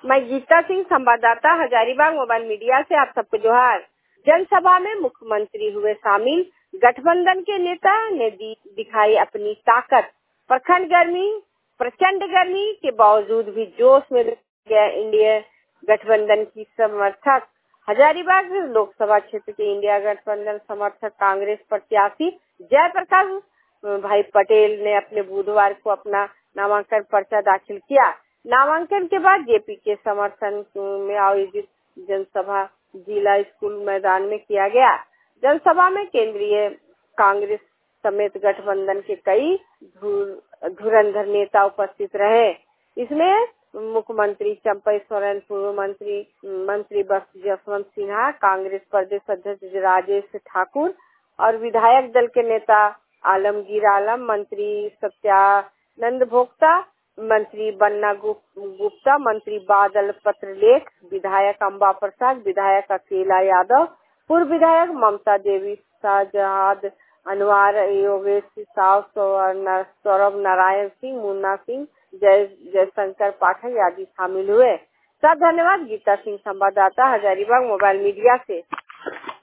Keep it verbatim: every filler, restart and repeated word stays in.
मैं गीता सिंह, संवाददाता Hazaribagh mobile media से आप सबको जोहार। जनसभा में मुख्यमंत्री हुए शामिल, गठबंधन के नेता ने दी दिखाई अपनी ताकत। प्रखंड गर्मी प्रचंड गर्मी के बावजूद भी जोश में गया इंडिया गठबंधन की समर्थक। हजारीबाग लोकसभा क्षेत्र के इंडिया गठबंधन समर्थक कांग्रेस प्रत्याशी जयप्रकाश भाई पटेल ने अपने बुधवार को अपना नामांकन पर्चा दाखिल किया। नामांकन के बाद जेपी के समर्थन में आयोजित जनसभा जिला स्कूल मैदान में किया गया। जनसभा में केंद्रीय कांग्रेस समेत गठबंधन के कई धुरंधर नेता उपस्थित रहे। इसमें मुख्यमंत्री चंपई सोरेन, पूर्व मंत्री मंत्री जसवंत सिन्हा, कांग्रेस प्रदेश अध्यक्ष राजेश ठाकुर और विधायक दल के नेता आलमगीर आलम, मंत्री सत्यानंद भोक्ता, मंत्री बन्ना गुप्ता, मंत्री बादल पत्रलेख, विधायक अम्बा प्रसाद, विधायक अकेला यादव, पूर्व विधायक ममता देवी, शाहजहाद अनवार, योगेश साव, सौरभ नारायण सिंह, मुन्ना सिंह, जय जयशंकर पाठक आदि शामिल हुए। सब धन्यवाद। गीता सिंह, संवाददाता हजारीबाग मोबाइल मीडिया से।